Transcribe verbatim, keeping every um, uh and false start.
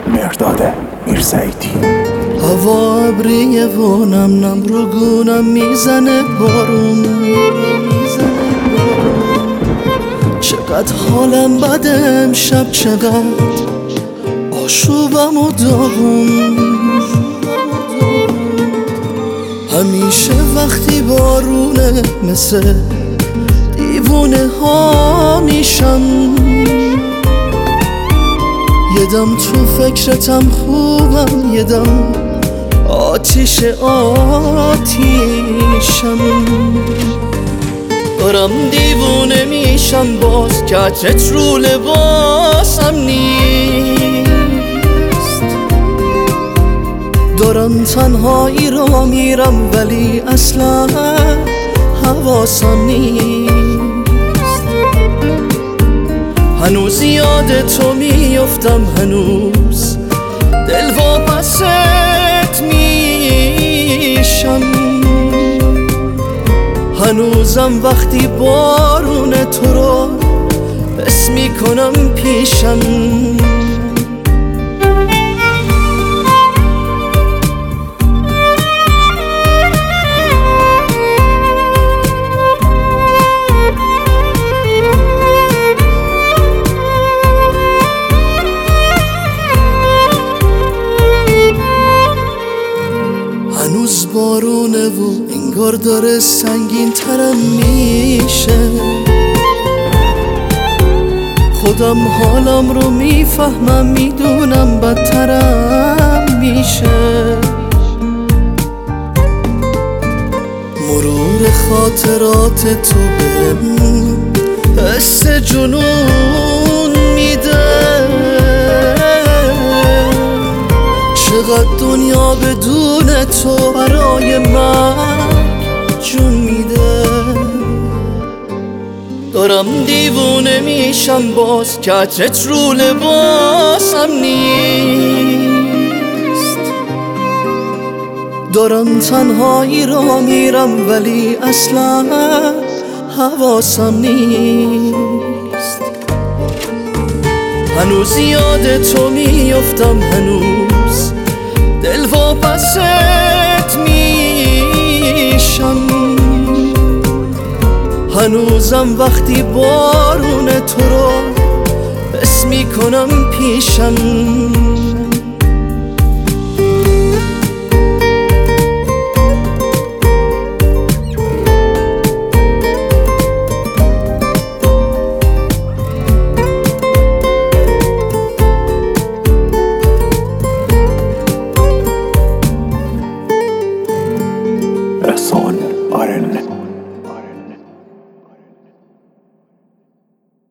مرداد میرزاییدی. هوا ابریه و نم نم رو گونم میزنه بارون، چقدر حالم بده امشب، چقدر آشوبم و داغون. همیشه وقتی بارونه مثل دیوونه ها میشم، یه دم تو فکرتم خوبم، یه دم آتیش آتیشم. دارم دیوونه میشم باز که عطرت رو لباسم نیست. دارم تنهایی را میرم ولی اصلا حواسم نیست. هنوز یاد تو میفتم، هنوز دل واپست میشم. هنوزم وقتی بارون تو رو حس میکنم پیشم. هنوز بارونه و انگار داره سنگین ترم میشه. خودم حالم رو میفهمم، میدونم بدترم میشه. مرور خاطرات تو بهم حس جنون میده. چقدر دنیا بدون تو برای من جون میده. دارم دیوونه میشم باز که عطرت رو لباسم نیست. دارم تنهایی را میرم ولی اصلا حواسم نیست. هنوز یاد تو میفتم، هنوز دل واپست میشم. هنوزم وقتی بارون تو رو حس میکنم پیشم. رسان آرن